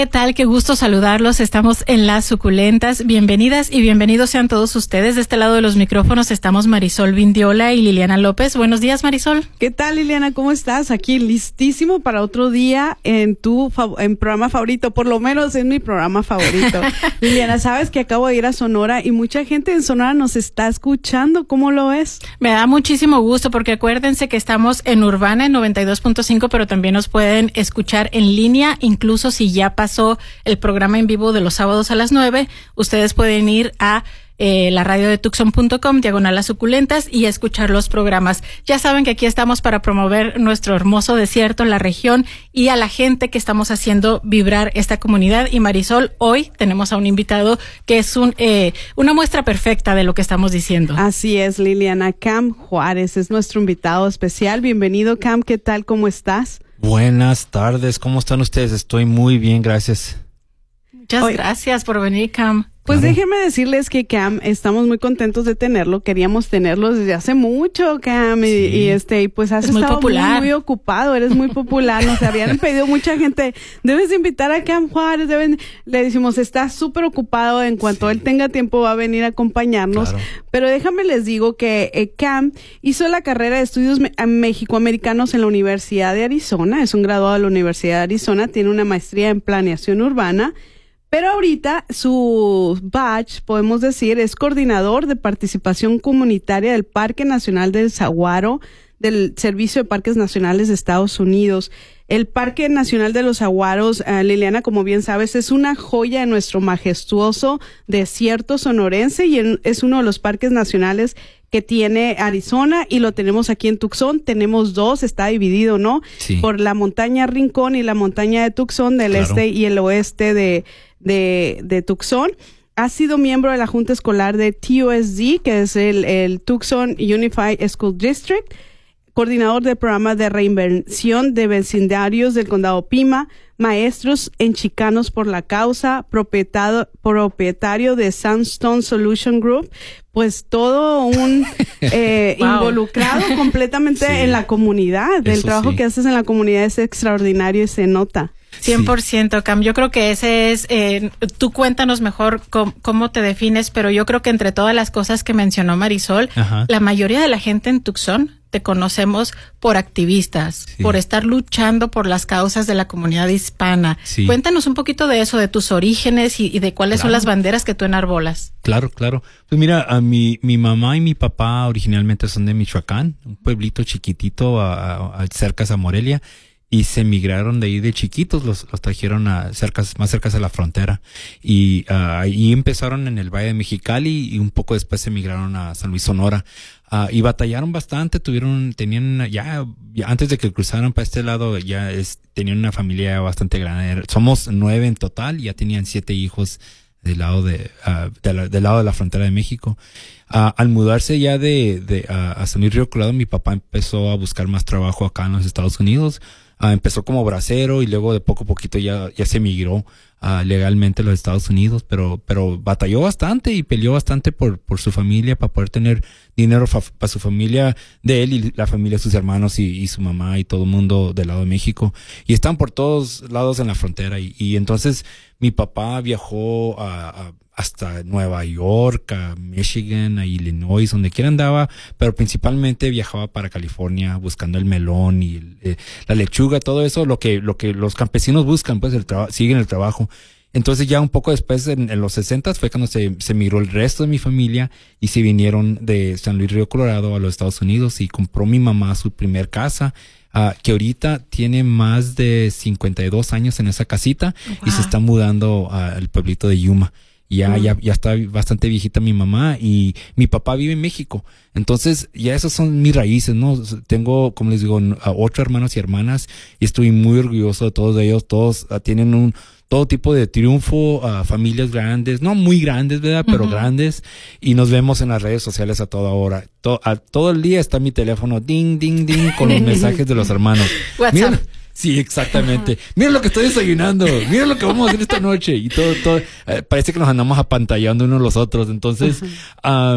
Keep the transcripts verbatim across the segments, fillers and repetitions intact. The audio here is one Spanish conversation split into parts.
¿Qué tal? Qué gusto saludarlos. Estamos en Las Suculentas. Bienvenidas y bienvenidos sean todos ustedes. De este lado de los micrófonos estamos Marisol Vindiola y Liliana López. Buenos días, Marisol. ¿Qué tal, Liliana? ¿Cómo estás? Aquí listísimo para otro día en tu fav- en programa favorito. Por lo menos es mi programa favorito. Liliana, sabes que acabo de ir a Sonora y mucha gente en Sonora nos está escuchando. ¿Cómo lo ves? Me da muchísimo gusto porque acuérdense que estamos en Urbana en noventa y dos punto cinco, pero también nos pueden escuchar en línea, incluso si ya pasó el programa en vivo de los sábados a las nueve, ustedes pueden ir a eh, la radio de tucson punto com, diagonal Las Suculentas, y escuchar los programas. Ya saben que aquí estamos para promover nuestro hermoso desierto, la región, y a la gente que estamos haciendo vibrar esta comunidad. Y Marisol, hoy tenemos a un invitado que es un eh, una muestra perfecta de lo que estamos diciendo. Así es, Liliana. Cam Juárez es nuestro invitado especial. Bienvenido, Cam. ¿Qué tal? ¿Cómo estás? Buenas tardes, ¿cómo están ustedes? Estoy muy bien, gracias. Muchas Oye, gracias por venir, Cam. Pues claro. Déjenme decirles que Cam, estamos muy contentos de tenerlo. Queríamos tenerlo desde hace mucho, Cam, y, sí. y este, y pues has es estado muy, popular. muy, muy ocupado, eres muy popular. Nos habían pedido mucha gente, debes de invitar a Cam Juárez, deben, le decimos, está súper ocupado, en cuanto sí. él tenga tiempo va a venir a acompañarnos. Claro. Pero déjame les digo que eh, Cam hizo la carrera de estudios me- mexicoamericanos en la Universidad de Arizona, es un graduado de la Universidad de Arizona, tiene una maestría en planeación urbana. Pero ahorita su badge, podemos decir, es coordinador de participación comunitaria del Parque Nacional del Saguaro, del Servicio de Parques Nacionales de Estados Unidos. El Parque Nacional de los Saguaros, uh, Liliana, como bien sabes, es una joya de nuestro majestuoso desierto sonorense y en, es uno de los parques nacionales que tiene Arizona y lo tenemos aquí en Tucson. Tenemos dos, está dividido, ¿no? Sí. Por la montaña Rincón y la montaña de Tucson, del claro. este y el oeste de, de, de Tucson. Ha sido miembro de la Junta Escolar de T U S D, que es el, el Tucson Unified School District, coordinador del programa de reinvención de vecindarios del condado Pima, maestros en Chicanos por la Causa, propietario, propietario de Sandstone Solution Group, pues todo un eh, wow. involucrado completamente sí. en la comunidad. Eso el trabajo sí. que haces en la comunidad es extraordinario y se nota. cien por ciento, Cam. Yo creo que ese es, eh, tú cuéntanos mejor cómo, cómo te defines, pero yo creo que entre todas las cosas que mencionó Marisol, Ajá. la mayoría de la gente en Tucson te conocemos por activistas, sí. por estar luchando por las causas de la comunidad hispana. Sí. Cuéntanos un poquito de eso, de tus orígenes y, y de cuáles claro. son las banderas que tú enarbolas. Claro, claro. Pues mira, a mi, mi mamá y mi papá originalmente son de Michoacán, un pueblito chiquitito a, a, a cerca a Morelia. Y se migraron de ahí de chiquitos, los, los trajeron a cercas, más cerca de la frontera. Y uh, ahí empezaron en el Valle de Mexicali y un poco después se migraron a San Luis, Sonora. Uh, y batallaron bastante, tuvieron, tenían ya, ya antes de que cruzaran para este lado, ya es, tenían una familia bastante grande. Somos nueve en total, ya tenían siete hijos del lado de, uh, de la, del lado de la frontera de México. Uh, al mudarse ya de, de uh, a San Luis Río Colorado, mi papá empezó a buscar más trabajo acá en los Estados Unidos. Uh, empezó como bracero y luego de poco a poquito ya, ya se migró uh, legalmente a los Estados Unidos, pero, pero batalló bastante y peleó bastante por, por su familia para poder tener dinero fa- para su familia de él y la familia de sus hermanos y, y su mamá y todo el mundo del lado de México. Y están por todos lados en la frontera y, y entonces mi papá viajó a, a hasta Nueva York, a Michigan, a Illinois, donde quiera andaba, pero principalmente viajaba para California buscando el melón y el, eh, la lechuga, todo eso, lo que, lo que los campesinos buscan, pues el trabajo, siguen el trabajo. Entonces ya un poco después, en, en los sesentas, fue cuando se, se migró el resto de mi familia y se vinieron de San Luis Río Colorado a los Estados Unidos y compró mi mamá su primer casa. Uh, que ahorita tiene más de cincuenta y dos años en esa casita wow. y se está mudando uh, al pueblito de Yuma. Ya, mm. ya, ya está bastante viejita mi mamá y mi papá vive en México. Entonces, ya esas son mis raíces, ¿no? Tengo, como les digo, ocho hermanos y hermanas y estoy muy orgulloso de todos ellos. Todos uh, tienen un, todo tipo de triunfo, uh, familias grandes, no muy grandes, ¿verdad? Pero uh-huh. grandes. Y nos vemos en las redes sociales a toda hora. To, a, todo el día está mi teléfono, ding, ding, ding, con los mensajes de los hermanos. WhatsApp. Miren, sí, exactamente. Mira lo que estoy desayunando. Mira lo que vamos a hacer esta noche. Y todo, todo, eh, parece que nos andamos apantallando unos a los otros. Entonces, uh-huh. um,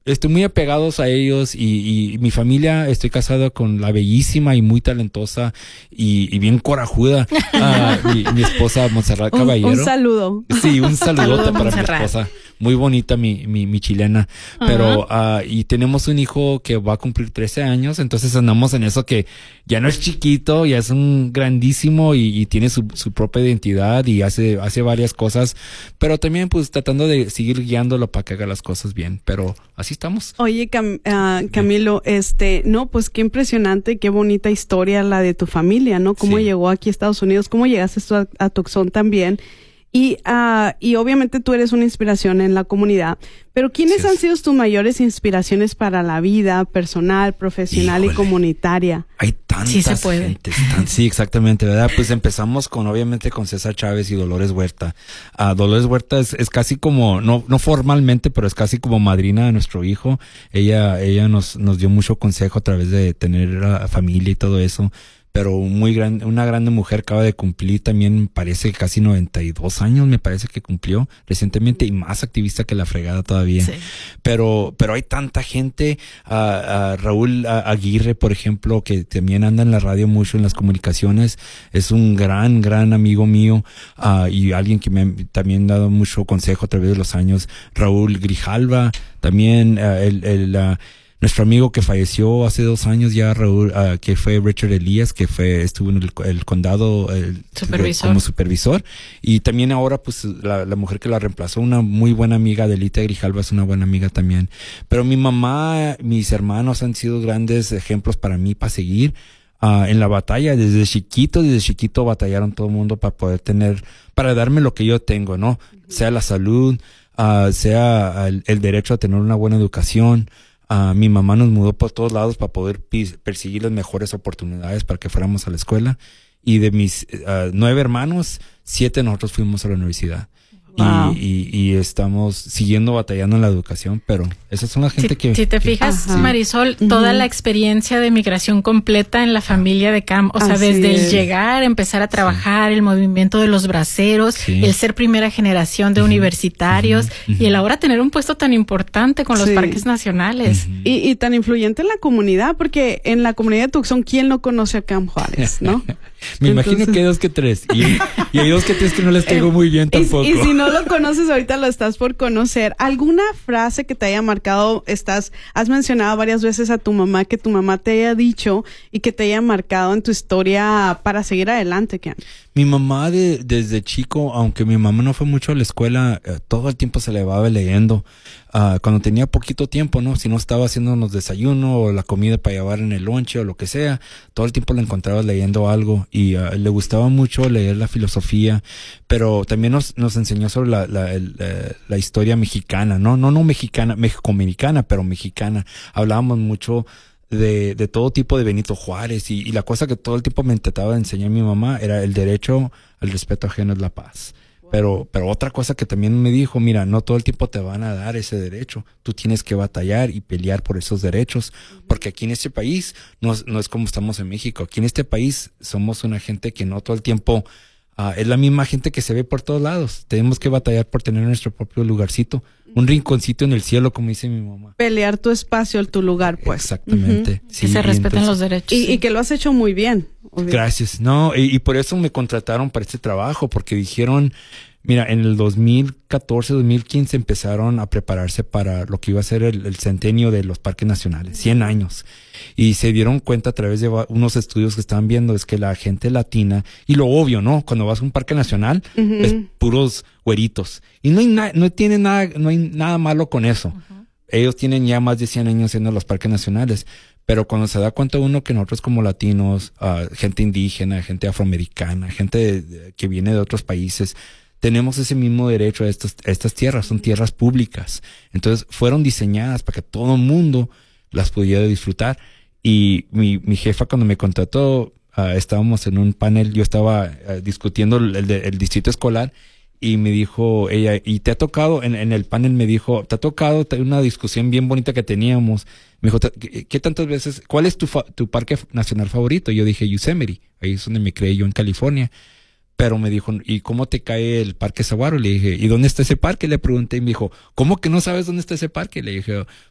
estoy muy apegados a ellos y, y mi familia, estoy casado con la bellísima y muy talentosa y, y bien corajuda, uh, mi, mi esposa Montserrat Caballero. Un, un saludo. Sí, un saludote Saludo, para Montserrat. mi esposa. Muy bonita mi, mi, mi chilena. Uh-huh. Pero, uh, y tenemos un hijo que va a cumplir trece años, entonces andamos en eso que ya no es chiquito, ya es un grandísimo y, y tiene su, su propia identidad y hace, hace varias cosas, pero también pues tratando de seguir guiándolo para que haga las cosas bien, pero así estamos. Oye, Cam, uh, Camilo, este, no, pues qué impresionante, qué bonita historia la de tu familia, ¿no? Cómo sí. llegó aquí a Estados Unidos, cómo llegaste tú a, a Tucson también. Y, uh, y obviamente tú eres una inspiración en la comunidad, pero ¿quiénes sí, han sido tus mayores inspiraciones para la vida personal, profesional Híjole. y comunitaria? Hay tantas sí se puede. gentes, tan, sí, exactamente, ¿verdad? Pues empezamos con, obviamente, con César Chávez y Dolores Huerta. Uh, Dolores Huerta es, es casi como, no, no formalmente, pero es casi como madrina de nuestro hijo. Ella, ella nos, nos dio mucho consejo a través de tener uh, familia y todo eso. Pero muy gran, una grande mujer acaba de cumplir también, parece casi noventa y dos años, me parece que cumplió recientemente y más activista que la fregada todavía. Sí. Pero, pero hay tanta gente, uh, uh, Raúl Aguirre, por ejemplo, que también anda en la radio mucho, en las comunicaciones, es un gran, gran amigo mío, uh, y alguien que me ha también dado mucho consejo a través de los años. Raúl Grijalva, también, uh, el, el, uh, nuestro amigo que falleció hace dos años ya, Raúl, uh, que fue Richard Elías, que fue estuvo en el, el condado el, supervisor. como supervisor. Y también ahora, pues, la, la mujer que la reemplazó, una muy buena amiga, Delita Grijalva, es una buena amiga también. Pero mi mamá, mis hermanos han sido grandes ejemplos para mí, para seguir uh, en la batalla. Desde chiquito, desde chiquito batallaron todo el mundo para poder tener, para darme lo que yo tengo, ¿no? Sea la salud, uh, sea el, el derecho a tener una buena educación. Uh, mi mamá nos mudó por todos lados para poder pis- perseguir las mejores oportunidades para que fuéramos a la escuela. Y de mis uh, nueve hermanos, siete nosotros fuimos a la universidad. Wow. Y, y, y estamos siguiendo batallando en la educación, pero esas son la gente si, que... Si te fijas, Ajá. Marisol, uh-huh. toda la experiencia de migración completa en la familia de Cam, o sea, Así desde es. el llegar, empezar a trabajar, sí. el movimiento de los braceros, sí. el ser primera generación de uh-huh. universitarios, uh-huh. y el ahora tener un puesto tan importante con los sí. parques nacionales. Uh-huh. Y, y tan influyente en la comunidad, porque en la comunidad de Tucson, ¿quién no conoce a Cam Juárez, no? Me Entonces... imagino que hay dos que tres, y, y hay dos que tres que no les tengo muy bien tampoco. Y, y si no lo conoces, ahorita lo estás por conocer. ¿Alguna frase que te haya marcado? Estás, has mencionado varias veces a tu mamá, que tu mamá te haya dicho y que te haya marcado en tu historia para seguir adelante, Cam. Mi mamá de, desde chico, aunque mi mamá no fue mucho a la escuela, eh, todo el tiempo se levaba leyendo. Uh, cuando tenía poquito tiempo, ¿no? Si no estaba haciéndonos desayuno o la comida para llevar en el lonche o lo que sea, todo el tiempo la encontraba leyendo algo y uh, le gustaba mucho leer la filosofía, pero también nos, nos enseñó sobre la, la, el, la, la historia mexicana, ¿no? No, no mexicana, mexicoamericana, pero mexicana. Hablábamos mucho de, de todo tipo de Benito Juárez y, y la cosa que todo el tiempo me trataba de enseñar mi mamá era el derecho al respeto ajeno es la paz. Pero, pero otra cosa que también me dijo, mira, no todo el tiempo te van a dar ese derecho. Tú tienes que batallar y pelear por esos derechos. Porque aquí en este país no, no es como estamos en México. Aquí en este país somos una gente que no todo el tiempo uh, es la misma gente que se ve por todos lados. Tenemos que batallar por tener nuestro propio lugarcito. Un rinconcito en el cielo, como dice mi mamá. Pelear tu espacio, tu lugar, pues. Exactamente. Uh-huh. Sí, que se respeten entonces, los derechos. Y, sí. y que lo has hecho muy bien. Obvio. Gracias. No, y, y por eso me contrataron para este trabajo, porque dijeron, mira, en el dos mil catorce, dos mil quince empezaron a prepararse para lo que iba a ser el, el centenio de los parques nacionales, cien años. Y se dieron cuenta a través de unos estudios que estaban viendo, es que la gente latina, y lo obvio, ¿no? Cuando vas a un parque nacional, uh-huh. es puros güeritos. Y no hay na- no tiene nada, no hay nada malo con eso. Uh-huh. Ellos tienen ya más de cien años siendo los parques nacionales. Pero cuando se da cuenta uno que nosotros como latinos, uh, gente indígena, gente afroamericana, gente de, de, que viene de otros países, tenemos ese mismo derecho a, estos, a estas tierras, son tierras públicas. Entonces fueron diseñadas para que todo el mundo las pudiera disfrutar. Y mi, mi jefa cuando me contrató, uh, estábamos en un panel, yo estaba uh, discutiendo el, el, el distrito escolar y me dijo ella, y te ha tocado, en, en el panel me dijo, te ha tocado una discusión bien bonita que teníamos. Me dijo, ¿qué, qué tantas veces, cuál es tu, fa, tu parque nacional favorito? Y yo dije, Yosemite, ahí es donde me crié yo en California. Pero me dijo, ¿y cómo te cae el Parque Saguaro? Le dije, ¿y dónde está ese parque? Le pregunté y me dijo, ¿cómo que no sabes dónde está ese parque? Le dije,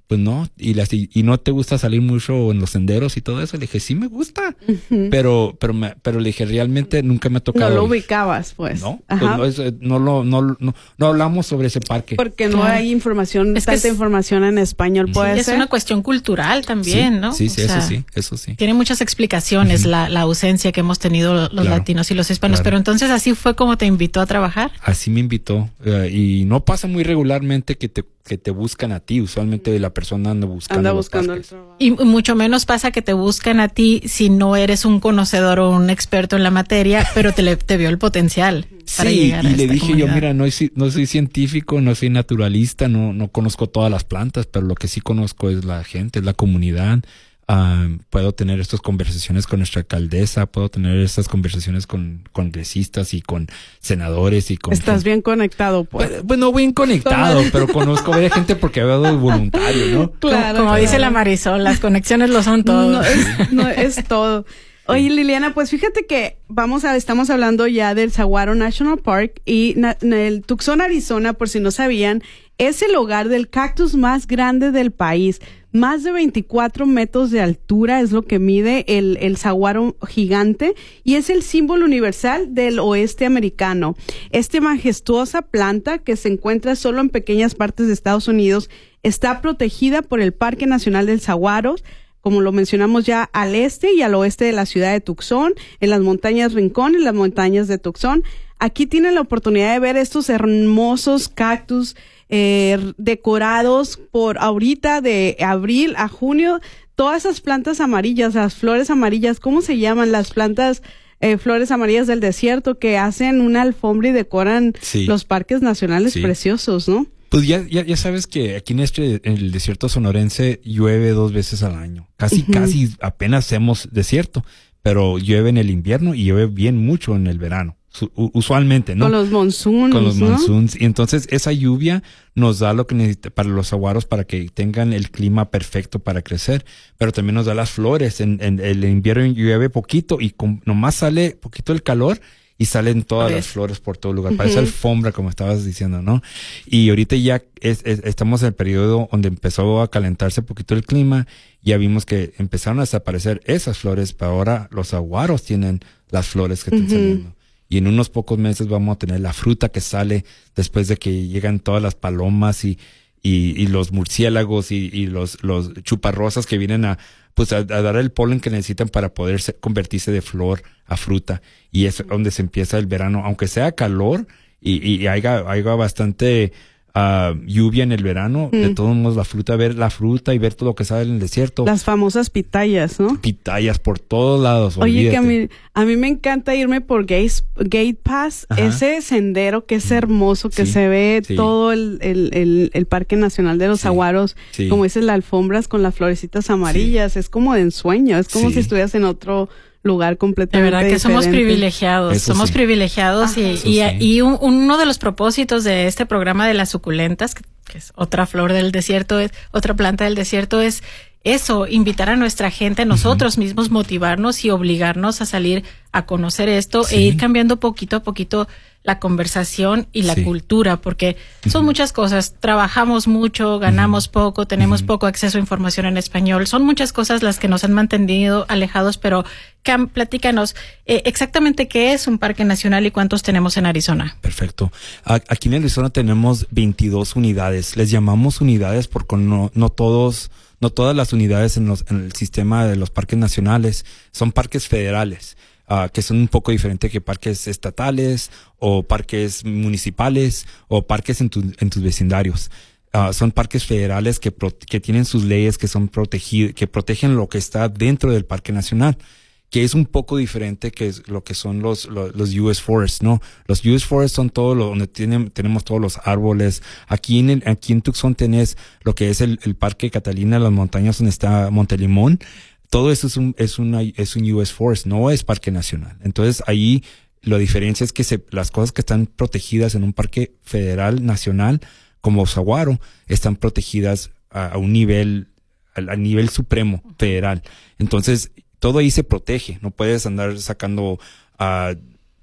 pues no, y, la, y, y no te gusta salir mucho en los senderos y todo eso. Le dije, sí me gusta, uh-huh. pero pero me, pero le dije, realmente nunca me ha tocado. No lo ubicabas, pues. No, pues no, no, lo, no, no, no hablamos sobre ese parque. Porque no hay información, es tanta es, información en español, puede sí, ser. Es una cuestión cultural también, sí, ¿no? Sí, sí, o eso sea, sí, eso sí. Tiene muchas explicaciones uh-huh. la, la ausencia que hemos tenido los claro, latinos y los hispanos, claro. Pero entonces así fue como te invitó a trabajar. Así me invitó, uh, y no pasa muy regularmente que te que te buscan a ti, usualmente la persona anda buscando, anda buscando el trabajo. Y mucho menos pasa que te buscan a ti si no eres un conocedor o un experto en la materia, pero te, le, te vio el potencial para sí, llegar y a le esta dije comunidad. Yo, mira, no, no soy científico, no soy naturalista, no, no conozco todas las plantas, pero lo que sí conozco es la gente, es la comunidad. Uh, puedo tener estas conversaciones con nuestra alcaldesa, puedo tener estas conversaciones con congresistas y con senadores y con... Estás gente. Bien conectado, pues. Pues, pues no bien conectado, pero conozco a gente porque he dado voluntario, ¿no? Claro. Como, como dice la Marisol, las conexiones lo son todo. No, es, no, es todo. Oye, Liliana, pues fíjate que vamos a, estamos hablando ya del Saguaro National Park y na, el Tucson, Arizona, por si no sabían, es el hogar del cactus más grande del país. Más de veinticuatro metros de altura es lo que mide el, el saguaro gigante y es el símbolo universal del oeste americano. Esta majestuosa planta, que se encuentra solo en pequeñas partes de Estados Unidos, está protegida por el Parque Nacional del Saguaro, como lo mencionamos ya, al este y al oeste de la ciudad de Tucson, en las montañas Rincón, en las montañas de Tucson. Aquí tienen la oportunidad de ver estos hermosos cactus eh, decorados por ahorita de abril a junio. Todas esas plantas amarillas, las flores amarillas, ¿cómo se llaman? Las plantas, eh, flores amarillas del desierto que hacen una alfombra y decoran sí. los parques nacionales sí. preciosos, ¿no? Pues ya, ya, ya sabes que aquí en este, en el desierto sonorense llueve dos veces al año. Casi, uh-huh. casi apenas hacemos desierto, pero llueve en el invierno y llueve bien mucho en el verano. Usualmente, ¿no? Con los monsoons, Con los ¿no? monsoons. Y entonces esa lluvia nos da lo que necesita para los saguaros para que tengan el clima perfecto para crecer, pero también nos da las flores. En, en el invierno llueve poquito y con, nomás sale poquito el calor y salen todas las flores por todo lugar. Uh-huh. Parece alfombra, como estabas diciendo, ¿no? Y ahorita ya es, es, estamos en el periodo donde empezó a calentarse poquito el clima. Ya vimos que empezaron a desaparecer esas flores, pero ahora los saguaros tienen las flores que están uh-huh. saliendo. Y en unos pocos meses vamos a tener la fruta que sale después de que llegan todas las palomas y, y, y los murciélagos y, y los, los chuparrosas que vienen a, pues a, a dar el polen que necesitan para poder ser, convertirse de flor a fruta. Y es donde se empieza el verano, aunque sea calor y, y haya, haya bastante uh, lluvia en el verano, mm. de todos modos la fruta, ver la fruta y ver todo lo que sale en el desierto. Las famosas pitayas, ¿no? Pitayas por todos lados. Oye, olvídate. que a mí, a mí me encanta irme por Gate, Gate Pass, Ajá. ese sendero que es hermoso, que sí, se ve sí. todo el, el, el, el Parque Nacional de los sí. Saguaros, sí. como dices, las alfombras con las florecitas amarillas, sí. es como de ensueño, es como sí. si estuvieras en otro lugar completamente de verdad que diferente. somos privilegiados, Eso sí. somos privilegiados Ajá, y, y, sí. y un, uno de los propósitos de este programa de las suculentas, que, que es otra flor del desierto, es otra planta del desierto, es eso, invitar a nuestra gente, a nosotros uh-huh. mismos, motivarnos y obligarnos a salir a conocer esto sí. e ir cambiando poquito a poquito la conversación y la sí. cultura, porque uh-huh. son muchas cosas. Trabajamos mucho, ganamos uh-huh. poco, tenemos uh-huh. poco acceso a información en español. Son muchas cosas las que nos han mantenido alejados, pero Cam, platícanos eh, exactamente qué es un parque nacional y cuántos tenemos en Arizona. Perfecto. Aquí en Arizona tenemos veintidós unidades. Les llamamos unidades porque no, no todos... No todas las unidades en, los, en el sistema de los parques nacionales son parques federales, uh, que son un poco diferentes que parques estatales o parques municipales o parques en, tu, en tus vecindarios. Uh, son parques federales que, pro, que tienen sus leyes que son protegidos, que protegen lo que está dentro del parque nacional, que es un poco diferente que es lo que son los, los, los U S Forests, ¿no? Los U S Forests son todo lo, donde tienen, tenemos todos los árboles. Aquí en, aquí en Tucson tenés lo que es el, el Parque Catalina, las montañas donde está Montelimón. Todo eso es un, es una, es un U S Forest, no es parque nacional. Entonces ahí la diferencia es que se, las cosas que están protegidas en un parque federal nacional, como Saguaro, están protegidas a, a un nivel, a, a nivel supremo federal. Entonces, todo ahí se protege, no puedes andar sacando uh,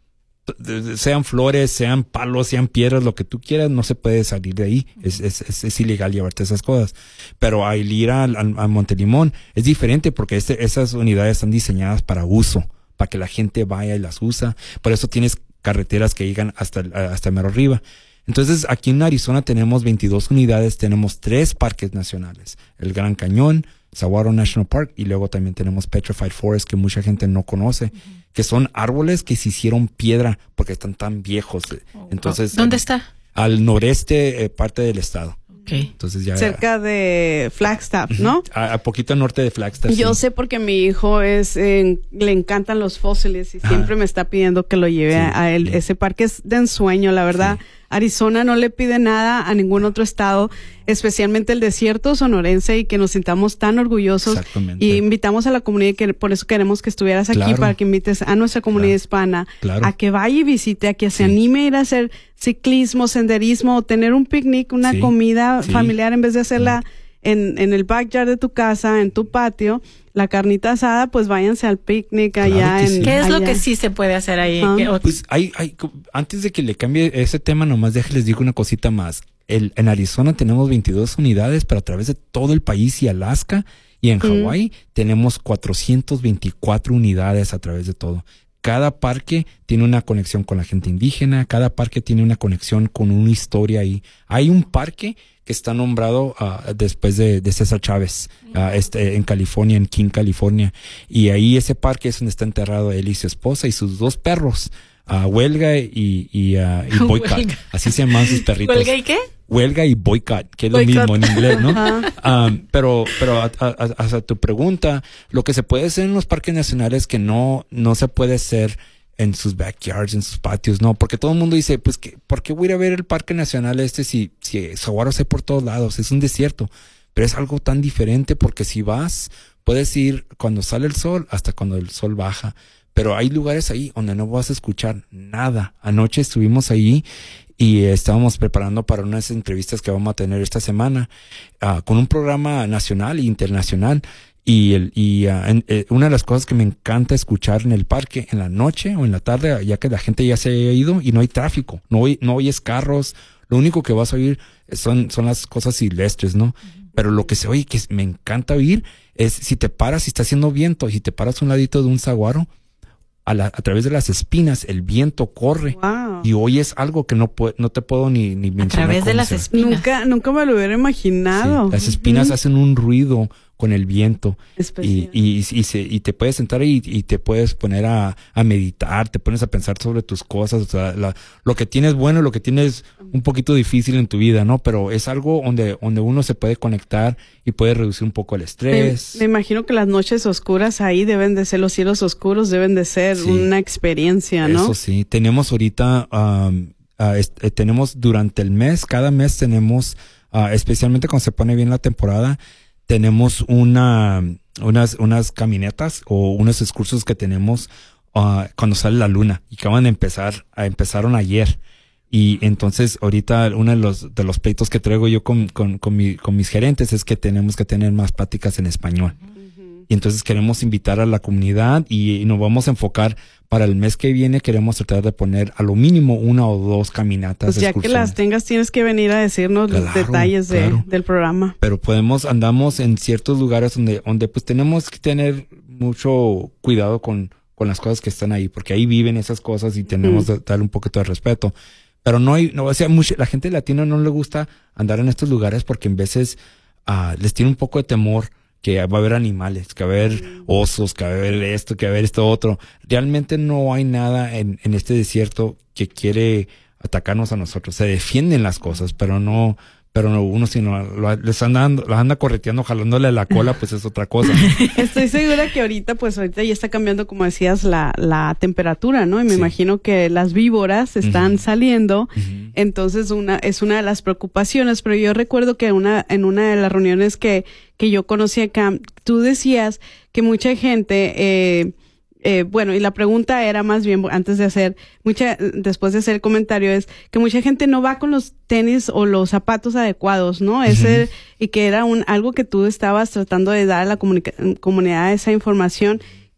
sean flores, sean palos, sean piedras, lo que tú quieras, no se puede salir de ahí. Es, es, es, es ilegal llevarte esas cosas. Pero al ir a, a, a Montelimón es diferente porque este, esas unidades están diseñadas para uso, para que la gente vaya y las usa. Por eso tienes carreteras que llegan hasta, hasta mero arriba. Entonces, aquí en Arizona tenemos veintidós unidades, tenemos tres parques nacionales. El Gran Cañón, Saguaro National Park, y luego también tenemos Petrified Forest, que mucha gente no conoce, uh-huh. que son árboles que se hicieron piedra porque están tan viejos. Entonces, ¿dónde está? Al noreste, eh, parte del estado. Okay. Entonces ya, cerca de Flagstaff, ¿no? A, a poquito norte de Flagstaff. Yo sí. sé porque mi hijo es eh, le encantan los fósiles y ah. siempre me está pidiendo que lo lleve sí, a, a él. Sí. Ese parque es de ensueño, la verdad. Sí. Arizona no le pide nada a ningún otro estado, especialmente el desierto sonorense, y que nos sintamos tan orgullosos. Exactamente. Y invitamos a la comunidad, que por eso queremos que estuvieras aquí, claro. para que invites a nuestra comunidad claro. hispana claro. a que vaya y visite, a que se sí. anime a ir a hacer ciclismo, senderismo, o tener un picnic, una sí. comida sí. familiar, en vez de hacerla sí. en, en el backyard de tu casa, en tu patio. La carnita asada, pues váyanse al picnic allá claro en... Sí. ¿Qué es allá? lo que sí se puede hacer ahí? Uh-huh. Pues hay, hay, antes de que le cambie ese tema, nomás déjenles digo una cosita más. El, en Arizona tenemos veintidós unidades, pero a través de todo el país y Alaska, y en Hawái uh-huh. tenemos cuatrocientas veinticuatro unidades a través de todo. Cada parque tiene una conexión con la gente indígena, cada parque tiene una conexión con una historia ahí. Hay un parque que está nombrado uh, después de, de César Chávez, uh, este, en California, en King, California. Y ahí ese parque es donde está enterrado él y su esposa y sus dos perros, uh, Huelga y, y, uh, y Boycott. Huelga. Así se llaman sus perritos. ¿Huelga y qué? Huelga y Boycott, que es Boycott. Lo mismo en inglés, ¿no? um, pero, pero a, a, a, a tu pregunta, lo que se puede hacer en los parques nacionales que no, no se puede hacer en sus backyards, en sus patios, no, porque todo el mundo dice, pues, que, ¿por qué voy a ir a ver el parque nacional este si, si Saguaro hay por todos lados? Es un desierto, pero es algo tan diferente porque si vas, puedes ir cuando sale el sol hasta cuando el sol baja, pero hay lugares ahí donde no vas a escuchar nada. Anoche estuvimos ahí y eh, estábamos preparando para unas entrevistas que vamos a tener esta semana uh, con un programa nacional e internacional. Y, el, y uh, en, eh, una de las cosas que me encanta escuchar en el parque en la noche o en la tarde, ya que la gente ya se haya ido y no hay tráfico, no, oy, no oyes carros, lo único que vas a oír son, son las cosas silvestres, ¿no? Uh-huh. Pero lo que se oye, que me encanta oír, es si te paras, si está haciendo viento, y si te paras a un ladito de un saguaro, a, la, a través de las espinas, el viento corre. Wow. Y oyes algo que no, pu- no te puedo ni, ni mencionar. A través de las sea. espinas. Nunca, nunca me lo hubiera imaginado. Sí, las espinas uh-huh. hacen un ruido con el viento y, y, y, se, y te puedes sentar y, y te puedes poner a, a meditar, te pones a pensar sobre tus cosas, o sea, la, lo que tienes bueno, lo que tienes un poquito difícil en tu vida, ¿no? Pero es algo donde, donde uno se puede conectar y puede reducir un poco el estrés. Me, me imagino que las noches oscuras ahí deben de ser, los cielos oscuros deben de ser sí. una experiencia, ¿no? Eso sí, tenemos ahorita, um, uh, est- eh, tenemos durante el mes, cada mes tenemos, uh, especialmente cuando se pone bien la temporada, tenemos una, unas, unas caminatas o unos excursos que tenemos uh, cuando sale la luna y que van a empezar, a empezaron ayer. Y entonces ahorita uno de los, de los pleitos que traigo yo con, con, con, mi, con mis gerentes es que tenemos que tener más pláticas en español. Uh-huh. Y entonces queremos invitar a la comunidad y, y nos vamos a enfocar para el mes que viene. Queremos tratar de poner a lo mínimo una o dos caminatas. Pues ya que las tengas, tienes que venir a decirnos claro, los detalles de, claro. del programa. Pero podemos, andamos en ciertos lugares donde, donde pues tenemos que tener mucho cuidado con, con las cosas que están ahí, porque ahí viven esas cosas y tenemos uh-huh. que darle un poquito de respeto. Pero no hay, no, o sea, mucha, la gente latina no le gusta andar en estos lugares porque en veces uh, les tiene un poco de temor que va a haber animales, que va a haber osos, que va a haber esto, que va a haber esto otro. Realmente no hay nada en, en este desierto que quiere atacarnos a nosotros. Se defienden las cosas, pero no, pero no, uno si no, lo, les anda, los anda correteando, jalándole la cola, pues es otra cosa. Estoy segura que ahorita, pues ahorita ya está cambiando, como decías, la, la temperatura, ¿no? Y me sí. imagino que las víboras están uh-huh. saliendo, uh-huh. entonces una, es una de las preocupaciones, pero yo recuerdo que una, en una de las reuniones que, que yo conocí acá, tú decías que mucha gente, eh, Eh, bueno, y la pregunta era más bien, antes de hacer, mucha, después de hacer el comentario, es que mucha gente no va con los tenis o los zapatos adecuados, ¿no? Uh-huh. Ese, y que era un, algo que tú estabas tratando de dar a la comunica- comunidad esa información. ¿Qué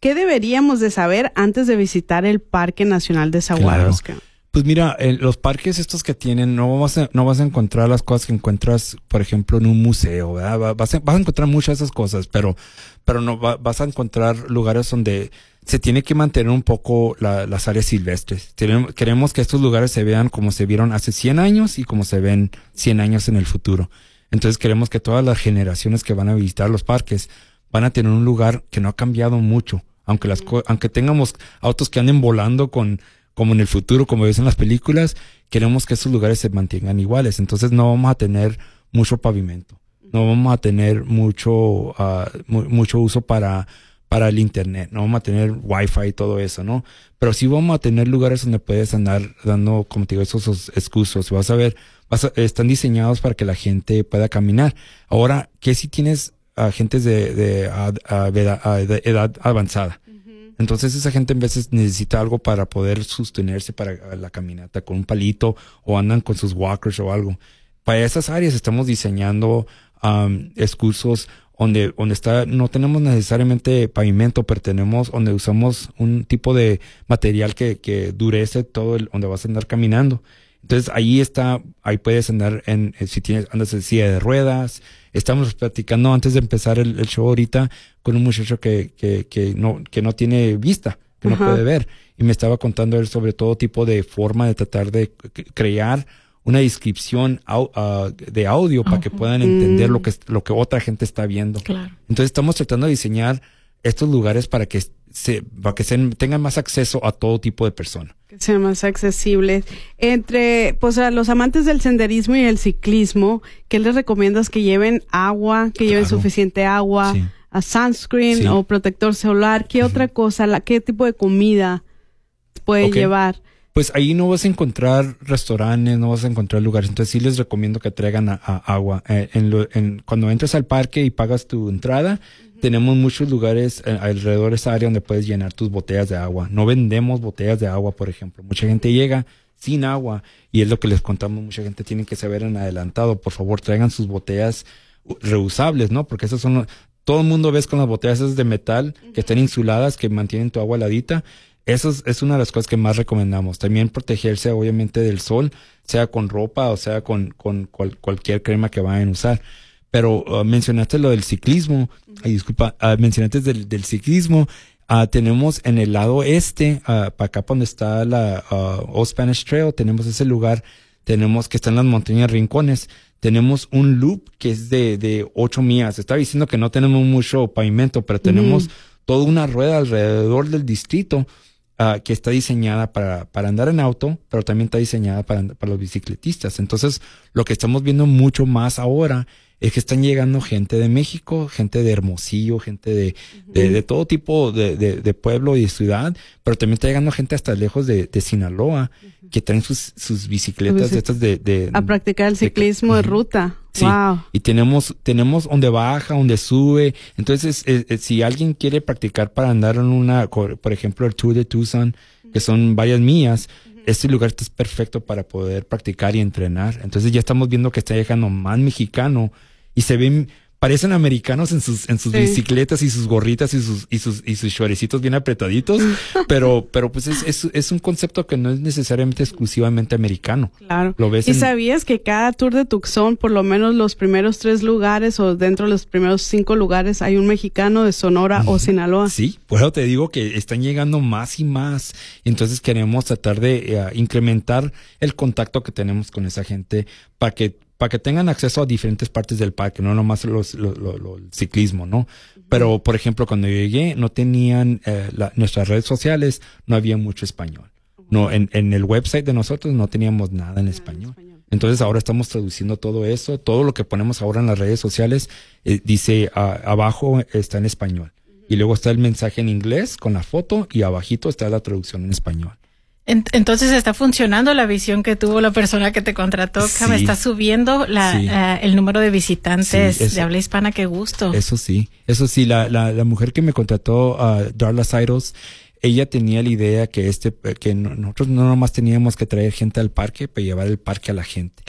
¿qué deberíamos de saber antes de visitar el Parque Nacional de Saguaros? Claro. Pues mira, en los parques estos que tienen, no vas a, no vas a encontrar las cosas que encuentras, por ejemplo, en un museo, ¿verdad? Vas a, vas a encontrar muchas de esas cosas, pero, pero no va, vas a encontrar lugares donde se tiene que mantener un poco la, las áreas silvestres. Tenemos, queremos que estos lugares se vean como se vieron hace cien años y como se ven cien años en el futuro. Entonces queremos que todas las generaciones que van a visitar los parques van a tener un lugar que no ha cambiado mucho, aunque las, aunque tengamos autos que anden volando con, como en el futuro, como ves en las películas, queremos que esos lugares se mantengan iguales. Entonces no vamos a tener mucho pavimento, no vamos a tener mucho, uh, mu- mucho uso para, para el internet, no vamos a tener wifi y todo eso, ¿no? Pero sí vamos a tener lugares donde puedes andar dando, como te digo, esos, esos excusos. Vas a ver, vas a, están diseñados para que la gente pueda caminar. Ahora, ¿qué si tienes a gentes de, de, a, a, a, de edad avanzada? Entonces esa gente en veces necesita algo para poder sostenerse para la caminata con un palito o andan con sus walkers o algo. Para esas áreas estamos diseñando um, excursos donde, donde está, no tenemos necesariamente pavimento, pero tenemos donde usamos un tipo de material que, que durece todo el, donde vas a andar caminando. Entonces ahí está, ahí puedes andar en, si tienes, andas en silla de ruedas. Estamos platicando antes de empezar el, el show ahorita con un muchacho que, que, que no, que no tiene vista, que uh-huh. no puede ver. Y me estaba contando él sobre todo tipo de forma de tratar de crear una descripción au, uh, de audio uh-huh. para que puedan entender mm. lo que, lo que otra gente está viendo. Claro. Entonces estamos tratando de diseñar estos lugares para que se, para que se, tengan más acceso a todo tipo de personas. Que sean más accesibles. Entre, pues, a los amantes del senderismo y el ciclismo, ¿qué les recomiendas? Que lleven agua, que lleven claro. suficiente agua, sí. a sunscreen sí. o protector solar. ¿Qué uh-huh. otra cosa? La, ¿Qué tipo de comida puede okay. llevar? Pues ahí no vas a encontrar restaurantes, no vas a encontrar lugares. Entonces sí les recomiendo que traigan a, a agua. Eh, en lo, en, cuando entras al parque y pagas tu entrada, uh-huh. tenemos muchos lugares eh, alrededor de esa área donde puedes llenar tus botellas de agua. No vendemos botellas de agua, por ejemplo. Mucha gente llega sin agua y es lo que les contamos. Mucha gente tiene que saber en adelantado. Por favor, traigan sus botellas reusables, ¿no? Porque esas son... Todo el mundo ves con las botellas esas de metal uh-huh. que están insuladas, que mantienen tu agua heladita. Eso es, es una de las cosas que más recomendamos. También protegerse obviamente del sol, sea con ropa o sea con, con cual, cualquier crema que vayan a usar. Pero uh, mencionaste lo del ciclismo. Uh-huh. Ay, disculpa, uh, mencionaste del, del ciclismo. Uh, tenemos en el lado este, uh, para acá donde está la uh, Old Spanish Trail, tenemos ese lugar, tenemos que está en las montañas Rincones. Tenemos un loop que es de, de ocho millas. Estaba diciendo que no tenemos mucho pavimento, pero tenemos uh-huh. toda una rueda alrededor del distrito. Uh, que está diseñada para, para andar en auto, pero también está diseñada para, para los bicicletistas. Entonces, lo que estamos viendo mucho más ahora es que están llegando gente de México, gente de Hermosillo, gente de, uh-huh. de, de todo tipo de, de, de pueblo y de ciudad, pero también está llegando gente hasta lejos de, de Sinaloa, uh-huh. que traen sus, sus bicicletas de estas de, de... A practicar el ciclismo de, de ruta. Sí, wow. Y tenemos, tenemos donde baja, donde sube. Entonces, eh, eh, si alguien quiere practicar para andar en una, por ejemplo, el Tour de Tucson, uh-huh. que son varias millas, uh-huh. este lugar es perfecto para poder practicar y entrenar. Entonces ya estamos viendo que está llegando más mexicano y se ven, parecen americanos en sus, en sus sí. bicicletas y sus gorritas y sus, y sus, y sus shortcitos bien apretaditos, pero, pero pues es, es, es un concepto que no es necesariamente exclusivamente americano. Claro. ¿Lo ves? ¿Y en... sabías que cada Tour de Tucson, por lo menos los primeros tres lugares o dentro de los primeros cinco lugares, hay un mexicano de Sonora uh-huh. o Sinaloa? Sí, por eso te digo que están llegando más y más. Entonces queremos tratar de uh, incrementar el contacto que tenemos con esa gente para que para que tengan acceso a diferentes partes del parque, no nomás los, los, los, los, el ciclismo, ¿no? Uh-huh. Pero, por ejemplo, cuando yo llegué, no tenían, eh, la, nuestras redes sociales, no había mucho español. Uh-huh. No, en, en el website de nosotros no teníamos nada en español. en español. Entonces, ahora estamos traduciendo todo eso, todo lo que ponemos ahora en las redes sociales, eh, dice, a, abajo está en español. Uh-huh. Y luego está el mensaje en inglés con la foto y abajito está la traducción en español. Entonces está funcionando la visión que tuvo la persona que te contrató, sí. está subiendo la, sí. uh, el número de visitantes sí, eso, de habla hispana, qué gusto. Eso sí, eso sí, la, la, la mujer que me contrató, uh, Darla Cyrus, ella tenía la idea que este, que no, nosotros no nomás teníamos que traer gente al parque, pero llevar el parque a la gente. Claro.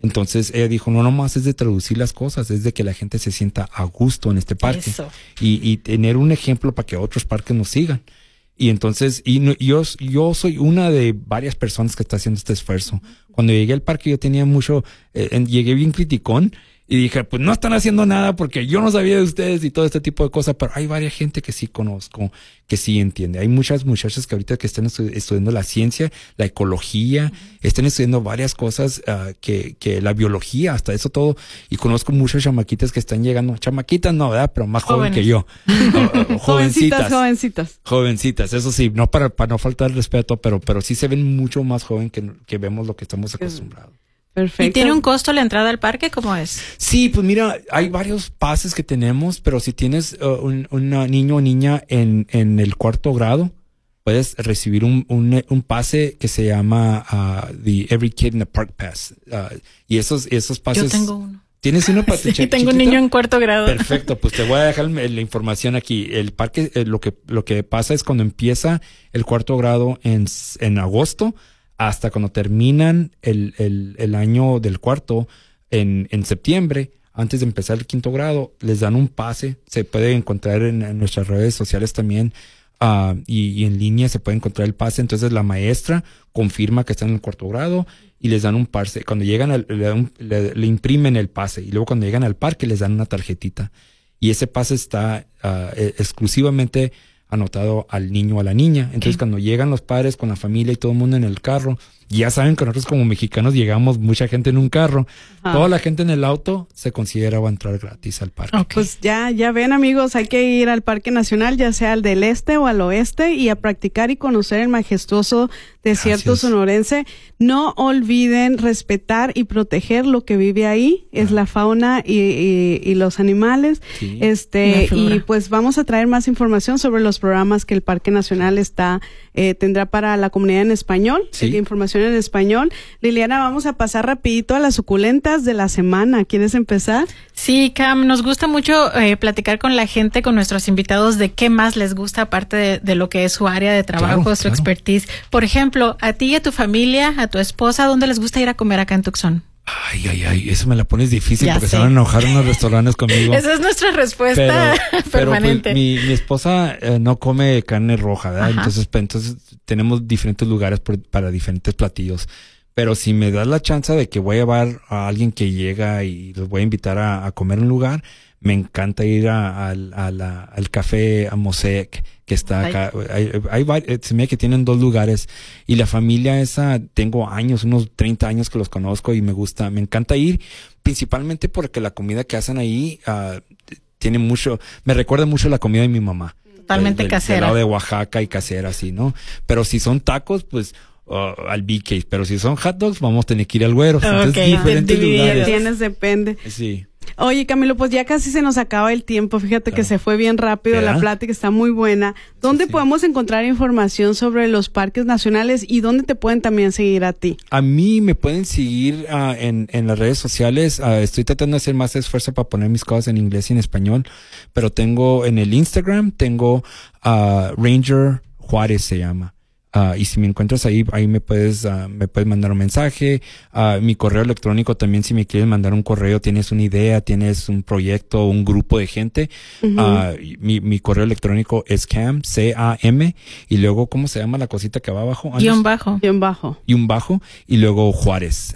Entonces ella dijo, no nomás es de traducir las cosas, es de que la gente se sienta a gusto en este parque. Eso. Y, y tener un ejemplo para que otros parques nos sigan. Y entonces, y no, yo, yo soy una de varias personas que está haciendo este esfuerzo. Cuando llegué al parque yo tenía mucho, eh, llegué bien criticón y dije, pues no están haciendo nada porque yo no sabía de ustedes y todo este tipo de cosas, pero hay varias gente que sí conozco, que sí entiende. Hay muchas muchachas que ahorita que están estu- estudiando la ciencia, la ecología, uh-huh. están estudiando varias cosas, uh, que, que la biología, hasta eso todo. Y conozco muchas chamaquitas que están llegando, chamaquitas no, ¿verdad? Pero más joven que yo. uh, uh, jovencitas, jovencitas. Jovencitas, eso sí, no para, para no faltar el respeto, pero, pero sí se ven mucho más joven que, que vemos lo que estamos acostumbrados. Perfecto. ¿Y tiene un costo la entrada al parque? ¿Cómo es? Sí, pues mira, hay varios pases que tenemos, pero si tienes uh, un un niño o niña en, en el cuarto grado, puedes recibir un, un, un pase que se llama uh, The Every Kid in the Park Pass. Uh, y esos, esos pases... Yo tengo uno. ¿Tienes uno para sí, tengo un niño en cuarto grado. Perfecto, pues te voy a dejar la información aquí. El parque, eh, lo que lo que pasa es cuando empieza el cuarto grado en, en agosto, hasta cuando terminan el, el, el año del cuarto en, en septiembre, antes de empezar el quinto grado, les dan un pase. Se puede encontrar en, en nuestras redes sociales también, uh, y, y en línea se puede encontrar el pase. Entonces la maestra confirma que están en el cuarto grado y les dan un pase. Cuando llegan, al, le, dan, le, le imprimen el pase y luego cuando llegan al parque les dan una tarjetita. Y ese pase está uh, exclusivamente anotado al niño o a la niña. Entonces, okay. cuando llegan los padres con la familia y todo el mundo en el carro, ya saben que nosotros como mexicanos llegamos mucha gente en un carro. Ah. Toda la gente en el auto se considera va a entrar gratis al parque. Okay. Pues ya, ya ven, amigos, hay que ir al Parque Nacional, ya sea al del este o al oeste, y a practicar y conocer el majestuoso desierto Gracias. sonorense. No olviden respetar y proteger lo que vive ahí, es ah. la fauna y, y, y los animales. Sí. Este, y, y pues vamos a traer más información sobre los programas que el Parque Nacional está, eh, tendrá para la comunidad en español, sí. eh, información en español. Liliana, vamos a pasar rapidito a las suculentas de la semana. ¿Quieres empezar? Sí, Cam, nos gusta mucho eh, platicar con la gente, con nuestros invitados, de qué más les gusta aparte de, de lo que es su área de trabajo, claro, su claro. expertise. Por ejemplo, a ti y a tu familia, a tu esposa, ¿dónde les gusta ir a comer acá en Tucson? Ay, ay, ay, eso me la pones difícil ya porque sé. Se van a enojar unos restaurantes conmigo. Esa es nuestra respuesta pero, permanente. Pero pues, mi, mi esposa eh, no come carne roja, ¿verdad? Ajá. Entonces, pues, entonces tenemos diferentes lugares por, para diferentes platillos. Pero si me das la chance de que voy a llevar a alguien que llega y los voy a invitar a, a comer en un lugar, me encanta ir a, a, a la, al café a Mosaic, que está acá. Hay, hay, hay, se me ve que tienen dos lugares. Y la familia esa, tengo años, unos treinta años que los conozco y me gusta, me encanta ir, principalmente porque la comida que hacen ahí uh, tiene mucho, me recuerda mucho a la comida de mi mamá. Totalmente del, del, casera. Del lado de Oaxaca y casera, así, ¿no? Pero si son tacos, pues... Uh, al B K, pero si son hot dogs vamos a tener que ir al Güero. Entonces, okay, diferentes lugares. Tienes, depende. Sí. Oye, Camilo, pues ya casi se nos acaba el tiempo. Fíjate claro. que se fue bien rápido. ¿verdad? La plática está muy buena. ¿Dónde sí, sí. podemos encontrar información sobre los parques nacionales y dónde te pueden también seguir a ti? A mí me pueden seguir uh, en, en las redes sociales. Uh, estoy tratando de hacer más esfuerzo para poner mis cosas en inglés y en español, pero tengo en el Instagram, tengo uh, Ranger Juárez se llama. Uh, y si me encuentras ahí, ahí me puedes, uh, me puedes mandar un mensaje. Uh, mi correo electrónico también, si me quieres mandar un correo, tienes una idea, tienes un proyecto, un grupo de gente. Uh-huh. Uh, mi, mi correo electrónico es Cam, C A M, y luego, ¿cómo se llama la cosita que va abajo? Guión bajo. Guión bajo. Y un bajo, y luego Juárez,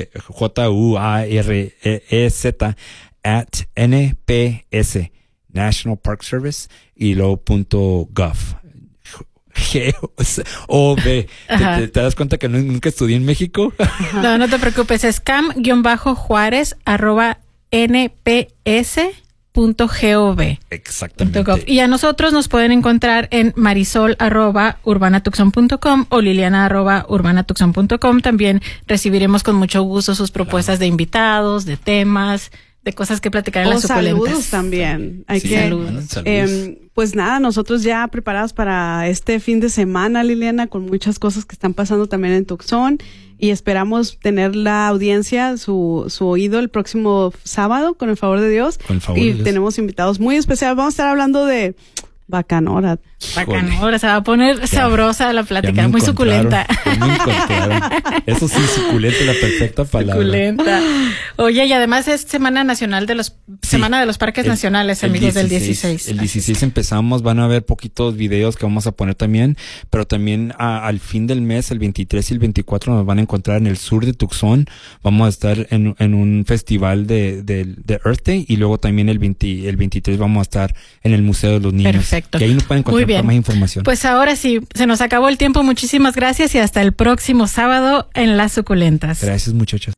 J U A R E Z, at N P S, National Park Service, y luego punto gov. G O B. ¿Te, te, ¿Te das cuenta que no, nunca estudié en México? No, no te preocupes. Es cam-juárez arroba nps punto gov. Exactamente. Y a nosotros nos pueden encontrar en marisol arroba urbanatucson punto com o liliana arroba urbanatucson punto com. También recibiremos con mucho gusto sus propuestas claro. de invitados, de temas, de cosas que platicar en o las suculentas. Saludos también. Hay sí, que, saludos. Eh, pues nada, nosotros ya preparados para este fin de semana, Liliana, con muchas cosas que están pasando también en Tucson, y esperamos tener la audiencia, su, su oído el próximo sábado, con el favor de Dios. Con el favor y de Dios. Tenemos invitados muy especiales. Vamos a estar hablando de Bacanora. Bacanora, se va a poner ya, sabrosa la plática, muy suculenta. Eso sí, suculenta es la perfecta palabra. Suculenta. Oye, y además es Semana Nacional de los, sí, Semana de los Parques el, Nacionales, amigos, el dieciséis, del dieciséis. El dieciséis empezamos, van a haber poquitos videos que vamos a poner también, pero también a, al fin del mes, el veintitrés y el veinticuatro, nos van a encontrar en el sur de Tucson. Vamos a estar en, en un festival de, de, de Earth Day, y luego también el, veinte, el veintitrés vamos a estar en el Museo de los Niños. Perfecto. Que ahí nos pueden encontrar más información. Pues ahora sí, se nos acabó el tiempo. Muchísimas gracias y hasta el próximo sábado en Las Suculentas. Gracias, muchachos.